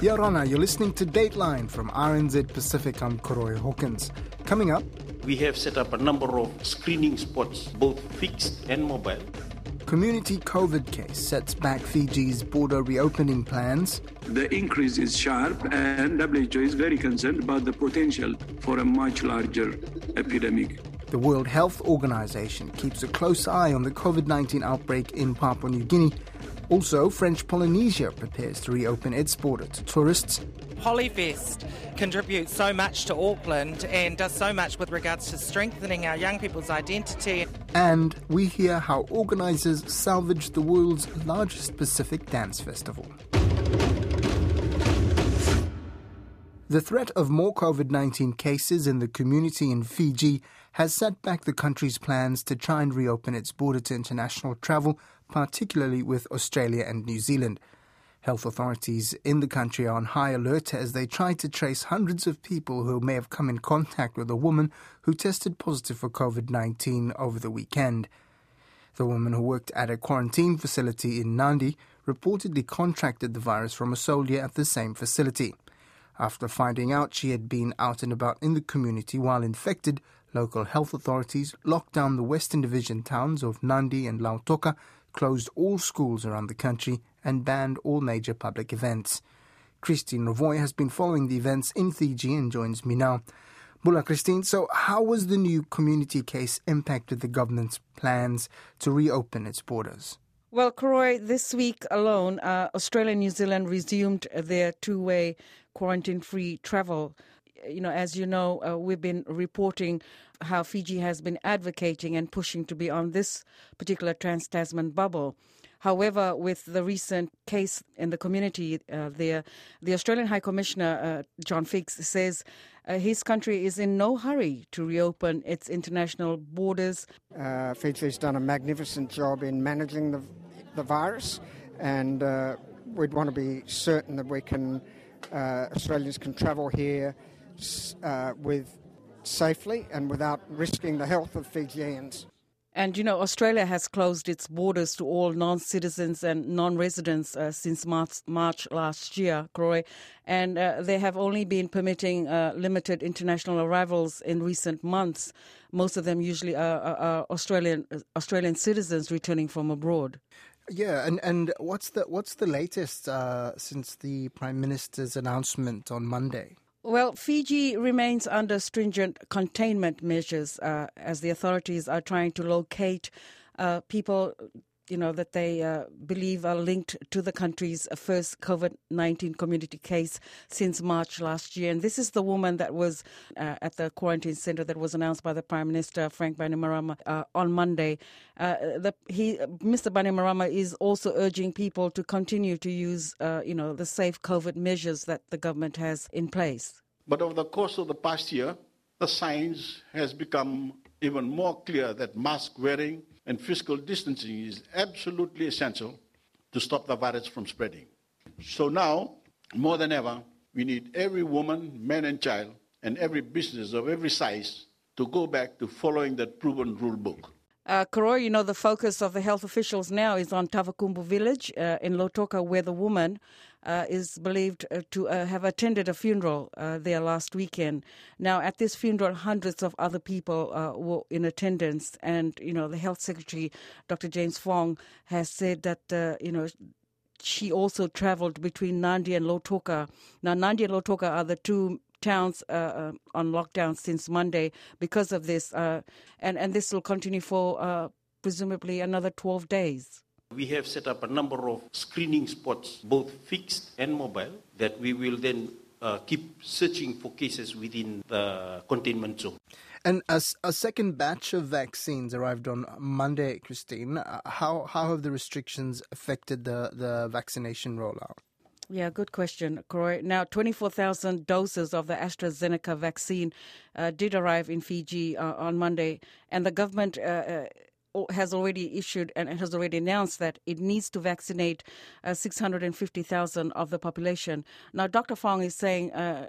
Yeah, Rana, you're listening to Dateline from RNZ Pacific. I'm Koroy Hawkins. Coming up, we have set up a number of screening spots, both fixed and mobile. Community COVID case sets back Fiji's border reopening plans. The increase is sharp and WHO is very concerned about the potential for a much larger epidemic. The World Health Organization keeps a close eye on the COVID-19 outbreak in Papua New Guinea. Also, French Polynesia prepares to reopen its border to tourists. Polyfest contributes so much to Auckland and does so much with regards to strengthening our young people's identity. And we hear how organisers salvaged the world's largest Pacific dance festival. The threat of more COVID-19 cases in the community in Fiji has set back the country's plans to try and reopen its border to international travel, particularly with Australia and New Zealand. Health authorities in the country are on high alert as they try to trace hundreds of people who may have come in contact with a woman who tested positive for COVID-19 over the weekend. The woman who worked at a quarantine facility in Nadi reportedly contracted the virus from a soldier at the same facility. After finding out she had been out and about in the community while infected, local health authorities locked down the Western Division towns of Nadi and Lautoka, closed all schools around the country and banned all major public events. Christine Rovoy has been following the events in Fiji and joins me now. Bula Christine, so how was the new community case impacted the government's plans to reopen its borders? Well, Koroy, this week alone, Australia and New Zealand resumed their two-way quarantine-free travel. As you know, we've been reporting how Fiji has been advocating and pushing to be on this particular Trans-Tasman bubble. However, with the recent case in the community, the Australian High Commissioner, John Figgs, says his country is in no hurry to reopen its international borders. Fiji's done a magnificent job in managing the virus, and we'd want to be certain that Australians can travel here with safely and without risking the health of Fijians. And, Australia has closed its borders to all non-citizens and non-residents since March last year, Croy, and they have only been permitting limited international arrivals in recent months. Most of them usually are Australian citizens returning from abroad. Yeah, and what's the latest since the Prime Minister's announcement on Monday? Well, Fiji remains under stringent containment measures as the authorities are trying to locate people, that they believe are linked to the country's first COVID-19 community case since March last year. And this is the woman that was at the quarantine centre that was announced by the Prime Minister, Frank Bainimarama, on Monday. Mr. Bainimarama is also urging people to continue to use, the safe COVID measures that the government has in place. But over the course of the past year, the science has become even more clear that mask wearing and physical distancing is absolutely essential to stop the virus from spreading. So now, more than ever, we need every woman, man and child, and every business of every size to go back to following that proven rule book. Koroy, the focus of the health officials now is on Tavakumbu village in Lautoka, where the woman is believed to have attended a funeral there last weekend. Now, at this funeral, hundreds of other people were in attendance, and, the Health Secretary, Dr. James Fong, has said that, she also travelled between Nadi and Lautoka. Now, Nadi and Lautoka are the two towns on lockdown since Monday because of this, and this will continue for presumably another 12 days. We have set up a number of screening spots, both fixed and mobile, that we will then keep searching for cases within the containment zone. And as a second batch of vaccines arrived on Monday, Christine, how have the restrictions affected the vaccination rollout? Yeah, good question, Croy. Now, 24,000 doses of the AstraZeneca vaccine did arrive in Fiji on Monday, and the government has already issued and has already announced that it needs to vaccinate 650,000 of the population. Now, Dr. Fong is saying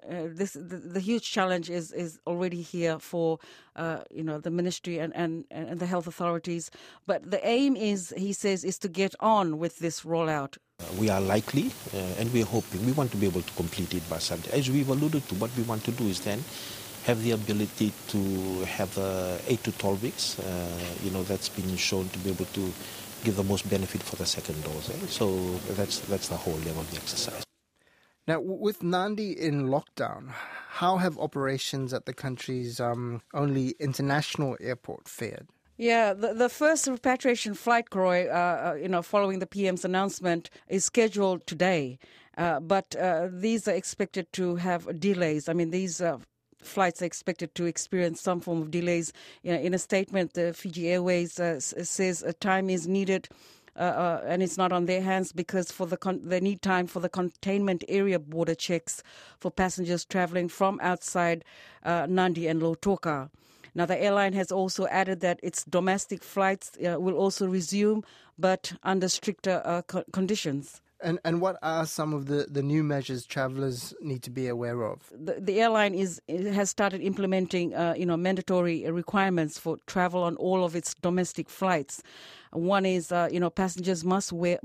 the huge challenge is already here for the ministry and the health authorities. But the aim is, he says, is to get on with this rollout. We are likely and we are hoping, we want to be able to complete it by Sunday. As we've alluded to, what we want to do is then have the ability to have 8 to 12 weeks. That's been shown to be able to give the most benefit for the second dose. So that's the whole level of the exercise. Now, with Nadi in lockdown, how have operations at the country's only international airport fared? Yeah, the first repatriation flight, Croy, following the PM's announcement, is scheduled today. But these are expected to have delays. I mean, these flights are expected to experience some form of delays. In a statement, the Fiji Airways says time is needed, and it's not on their hands because they need time for the containment area border checks for passengers travelling from outside Nadi and Lautoka. Now, the airline has also added that its domestic flights will also resume, but under stricter conditions. And what are some of the new measures travellers need to be aware of? The airline has started implementing mandatory requirements for travel on all of its domestic flights. One is passengers must wear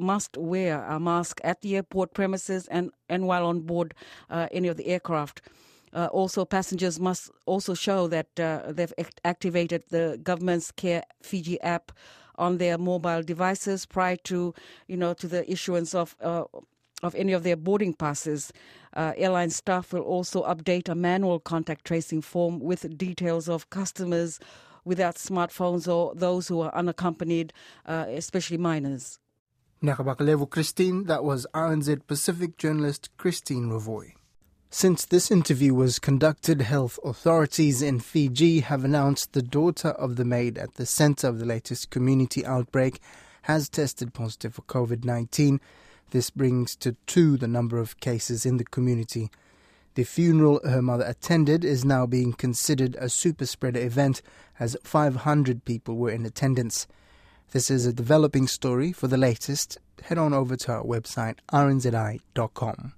a mask at the airport premises and while on board any of the aircraft. Also, passengers must also show that they've activated the government's Care Fiji app on their mobile devices prior to the issuance of any of their boarding passes. Airline staff will also update a manual contact tracing form with details of customers without smartphones or those who are unaccompanied, especially minors. Nakabakalevu Christine, that was RNZ Pacific journalist Christine Ravoy. Since this interview was conducted, health authorities in Fiji have announced the daughter of the maid at the centre of the latest community outbreak has tested positive for COVID-19. This brings to 2 the number of cases in the community. The funeral her mother attended is now being considered a super spreader event as 500 people were in attendance. This is a developing story. For the latest, head on over to our website rnzi.com.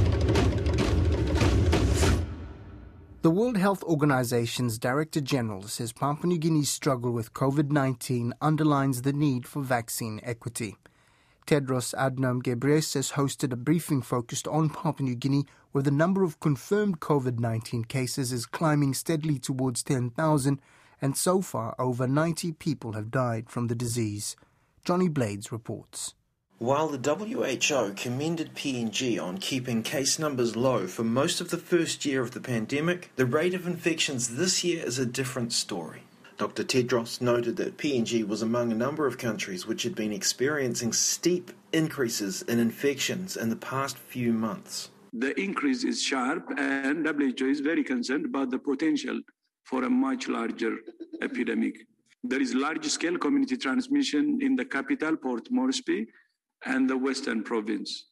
The World Health Organization's Director General says Papua New Guinea's struggle with COVID-19 underlines the need for vaccine equity. Tedros Adhanom Ghebreyesus hosted a briefing focused on Papua New Guinea, where the number of confirmed COVID-19 cases is climbing steadily towards 10,000, and so far over 90 people have died from the disease. Johnny Blades reports. While the WHO commended PNG on keeping case numbers low for most of the first year of the pandemic, the rate of infections this year is a different story. Dr. Tedros noted that PNG was among a number of countries which had been experiencing steep increases in infections in the past few months. The increase is sharp, and WHO is very concerned about the potential for a much larger epidemic. There is large-scale community transmission in the capital, Port Moresby, and the Western Province.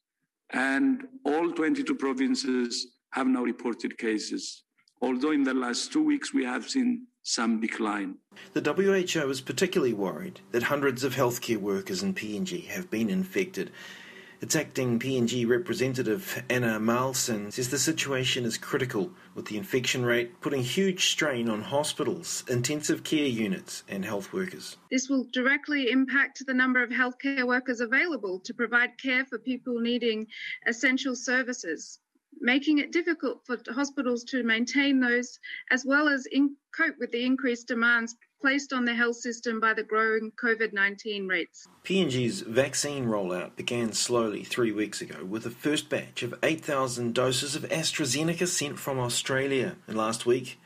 And all 22 provinces have now reported cases, although in the last 2 weeks we have seen some decline. The WHO is particularly worried that hundreds of healthcare workers in PNG have been infected. Its acting PNG representative, Anna Malson, says the situation is critical, with the infection rate putting huge strain on hospitals, intensive care units and health workers. This will directly impact the number of healthcare workers available to provide care for people needing essential services, making it difficult for hospitals to maintain those, as well as cope with the increased demands placed on the health system by the growing COVID-19 rates. PNG's vaccine rollout began slowly 3 weeks ago with the first batch of 8,000 doses of AstraZeneca sent from Australia. And last week,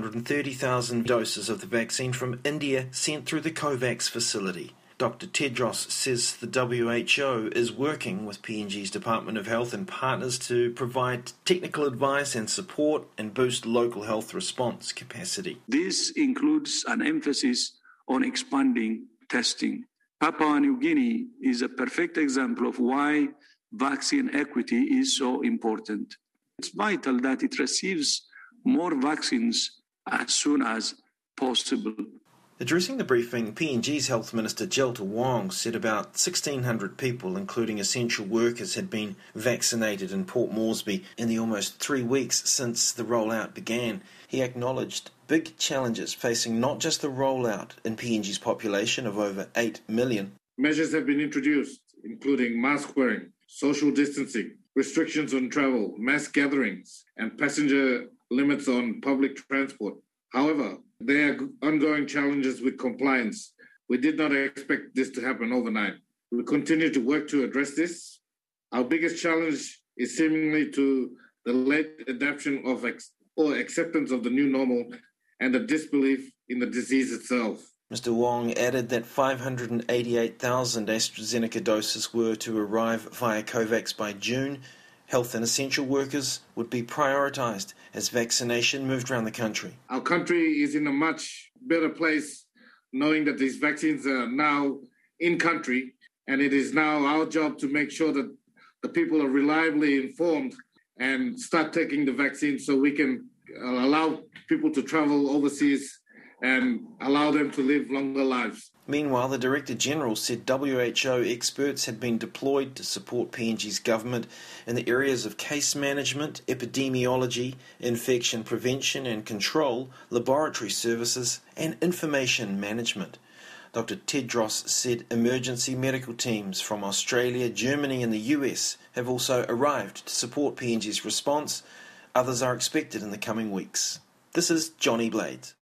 130,000 doses of the vaccine from India sent through the COVAX facility. Dr. Tedros says the WHO is working with PNG's Department of Health and partners to provide technical advice and support and boost local health response capacity. This includes an emphasis on expanding testing. Papua New Guinea is a perfect example of why vaccine equity is so important. It's vital that it receives more vaccines as soon as possible. Addressing the briefing, PNG's Health Minister Jelta Wong said about 1,600 people, including essential workers, had been vaccinated in Port Moresby in the almost 3 weeks since the rollout began. He acknowledged big challenges facing not just the rollout in PNG's population of over 8 million. Measures have been introduced, including mask wearing, social distancing, restrictions on travel, mass gatherings, and passenger limits on public transport. However, there are ongoing challenges with compliance. We did not expect this to happen overnight. We continue to work to address this. Our biggest challenge is seemingly to the late adoption of or acceptance of the new normal and the disbelief in the disease itself. Mr. Wong added that 588,000 AstraZeneca doses were to arrive via COVAX by June. Health and essential workers would be prioritised as vaccination moved around the country. Our country is in a much better place knowing that these vaccines are now in country, and it is now our job to make sure that the people are reliably informed and start taking the vaccine so we can allow people to travel overseas and allow them to live longer lives. Meanwhile, the Director General said WHO experts had been deployed to support PNG's government in the areas of case management, epidemiology, infection prevention and control, laboratory services and information management. Dr. Tedros said emergency medical teams from Australia, Germany and the US have also arrived to support PNG's response. Others are expected in the coming weeks. This is Johnny Blades.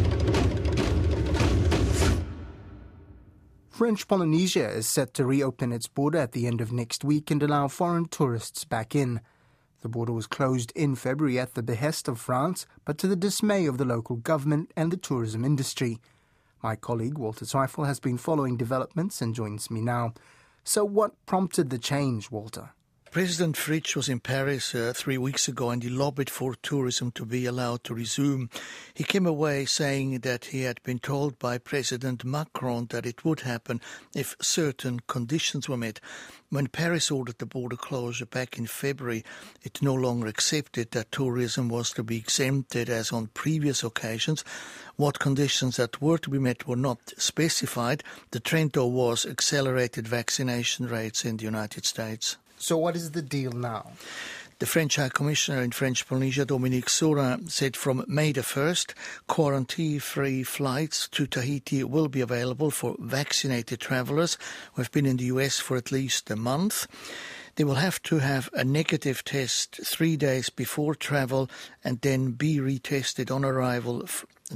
French Polynesia is set to reopen its border at the end of next week and allow foreign tourists back in. The border was closed in February at the behest of France, but to the dismay of the local government and the tourism industry. My colleague Walter Zweifel has been following developments and joins me now. So what prompted the change, Walter? President Fritsch was in Paris 3 weeks ago and he lobbied for tourism to be allowed to resume. He came away saying that he had been told by President Macron that it would happen if certain conditions were met. When Paris ordered the border closure back in February, it no longer accepted that tourism was to be exempted as on previous occasions. What conditions that were to be met were not specified. The trend, though, was accelerated vaccination rates in the United States. So what is the deal now? The French High Commissioner in French Polynesia, Dominique Saurin, said from May the 1st, quarantine-free flights to Tahiti will be available for vaccinated travellers who have been in the US for at least a month. They will have to have a negative test 3 days before travel and then be retested on arrival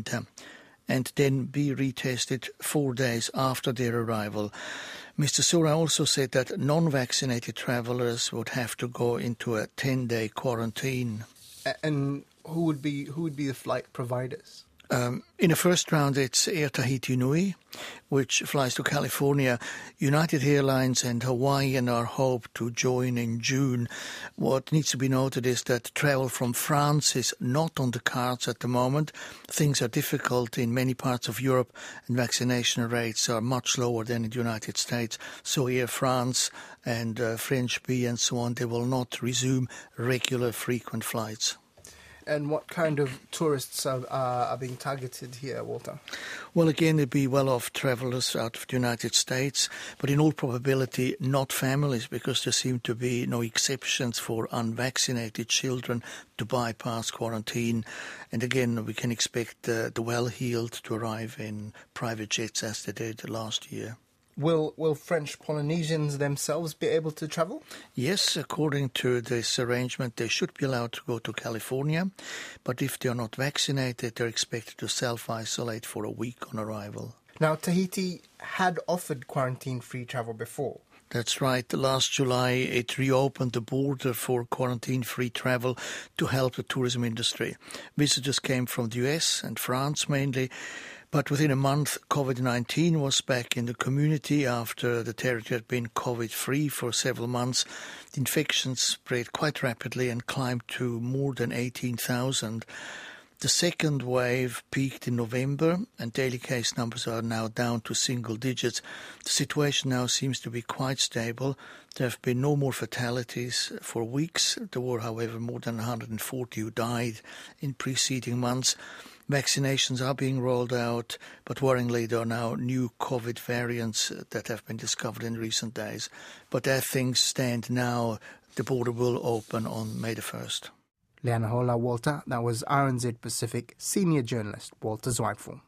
and then be retested 4 days after their arrival. Mr. Saurin also said that non-vaccinated travellers would have to go into a 10-day quarantine. And who would be the flight providers? In the first round, it's Air Tahiti Nui, which flies to California. United Airlines and Hawaiian are hoped to join in June. What needs to be noted is that travel from France is not on the cards at the moment. Things are difficult in many parts of Europe, and vaccination rates are much lower than in the United States. So Air France and French Bee and so on, they will not resume regular frequent flights. And what kind of tourists are being targeted here, Walter? Well, again, it'd be well-off travellers out of the United States, but in all probability not families, because there seem to be no exceptions for unvaccinated children to bypass quarantine. And again, we can expect the well-heeled to arrive in private jets as they did last year. Will French Polynesians themselves be able to travel? Yes, according to this arrangement, they should be allowed to go to California. But if they are not vaccinated, they're expected to self-isolate for a week on arrival. Now, Tahiti had offered quarantine-free travel before. That's right. Last July, it reopened the border for quarantine-free travel to help the tourism industry. Visitors came from the US and France mainly. But within a month, COVID-19 was back in the community after the territory had been COVID-free for several months. The infections spread quite rapidly and climbed to more than 18,000. The second wave peaked in November, and daily case numbers are now down to single digits. The situation now seems to be quite stable. There have been no more fatalities for weeks. There were, however, more than 140 who died in preceding months. Vaccinations are being rolled out, but worryingly there are now new COVID variants that have been discovered in recent days. But as things stand now, the border will open on May the 1st. Leanahola Walter, that was RNZ Pacific senior journalist Walter Zweifel.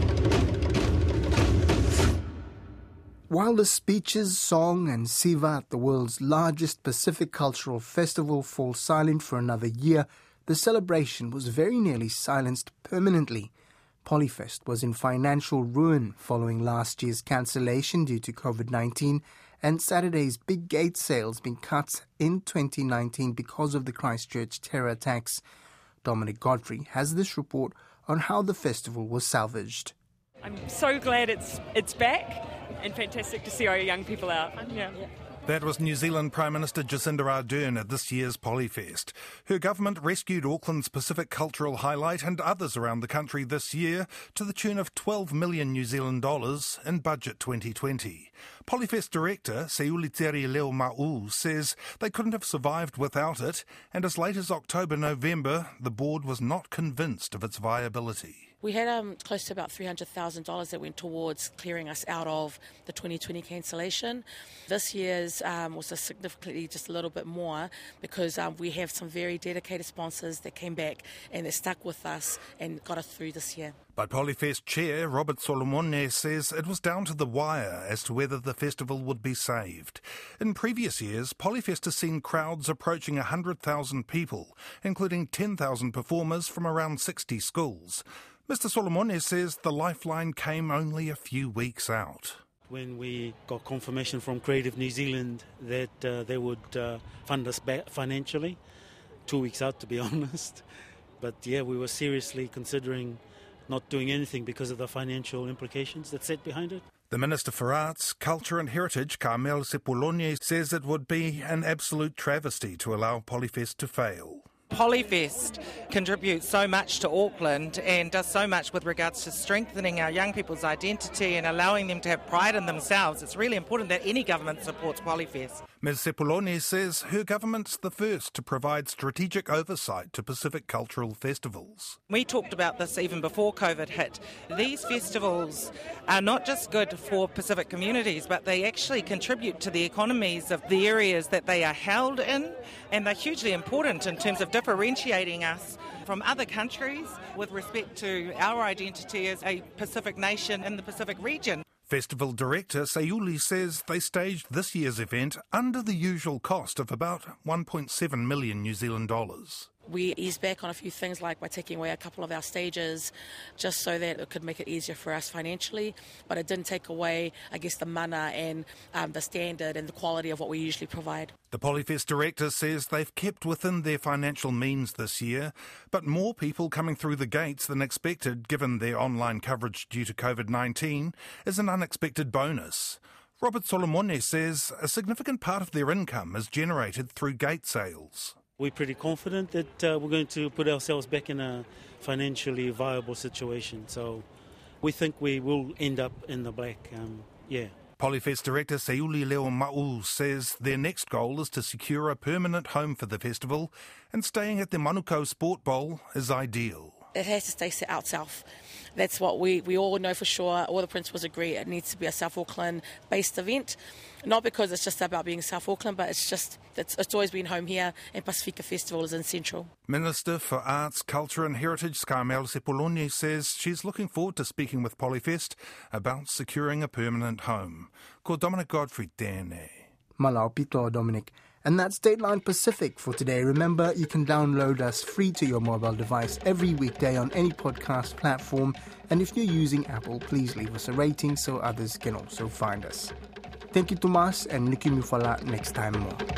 While the speeches, song and siva at the world's largest Pacific cultural festival fall silent for another year, the celebration was very nearly silenced permanently. Polyfest was in financial ruin following last year's cancellation due to COVID-19 and Saturday's big gate sales being cut in 2019 because of the Christchurch terror attacks. Dominic Godfrey has this report on how the festival was salvaged. I'm so glad it's back and fantastic to see our young people out. Yeah. That was New Zealand Prime Minister Jacinda Ardern at this year's Polyfest. Her government rescued Auckland's Pacific cultural highlight and others around the country this year to the tune of 12 million New Zealand dollars in Budget 2020. Polyfest director Seuliteri Leo Ma'u says they couldn't have survived without it, and as late as October-November, the board was not convinced of its viability. We had close to about $300,000 that went towards clearing us out of the 2020 cancellation. This year's was significantly just a little bit more because we have some very dedicated sponsors that came back and they stuck with us and got us through this year. But Polyfest chair Robert Solomone says it was down to the wire as to whether the festival would be saved. In previous years, Polyfest has seen crowds approaching 100,000 people, including 10,000 performers from around 60 schools. Mr. Solomone says the lifeline came only a few weeks out. When we got confirmation from Creative New Zealand that they would fund us back financially, 2 weeks out to be honest. But yeah, we were seriously considering not doing anything because of the financial implications that sat behind it. The Minister for Arts, Culture and Heritage, Carmel Sepuloni, says it would be an absolute travesty to allow Polyfest to fail. Polyfest contributes so much to Auckland and does so much with regards to strengthening our young people's identity and allowing them to have pride in themselves. It's really important that any government supports Polyfest. Ms. Sepuloni says her government's the first to provide strategic oversight to Pacific cultural festivals. We talked about this even before COVID hit. These festivals are not just good for Pacific communities, but they actually contribute to the economies of the areas that they are held in, and they're hugely important in terms of differentiating us from other countries with respect to our identity as a Pacific nation in the Pacific region. Festival director Sayuli says they staged this year's event under the usual cost of about 1.7 million New Zealand dollars. We eased back on a few things, like by taking away a couple of our stages, just so that it could make it easier for us financially. But it didn't take away, I guess, the mana and the standard and the quality of what we usually provide. The Polyfest director says they've kept within their financial means this year, but more people coming through the gates than expected, given their online coverage due to COVID-19, is an unexpected bonus. Robert Solomone says a significant part of their income is generated through gate sales. We're pretty confident that we're going to put ourselves back in a financially viable situation. So we think we will end up in the black, Polyfest director Seuli Leo Ma'u says their next goal is to secure a permanent home for the festival, and staying at the Manukau Sport Bowl is ideal. It has to stay out south. That's what we all know for sure. All the principals agree it needs to be a South Auckland-based event. Not because it's just about being South Auckland, but it's always been home here, and Pacifica Festival is in Central. Minister for Arts, Culture and Heritage, Carmel Sepuloni, says she's looking forward to speaking with Polyfest about securing a permanent home. Ko Dominic Godfrey tēnei. Malau pito, Dominic. And that's Dateline Pacific for today. Remember, you can download us free to your mobile device every weekday on any podcast platform. And if you're using Apple, please leave us a rating so others can also find us. Thank you, Tomas, and Niki Mufala next time more.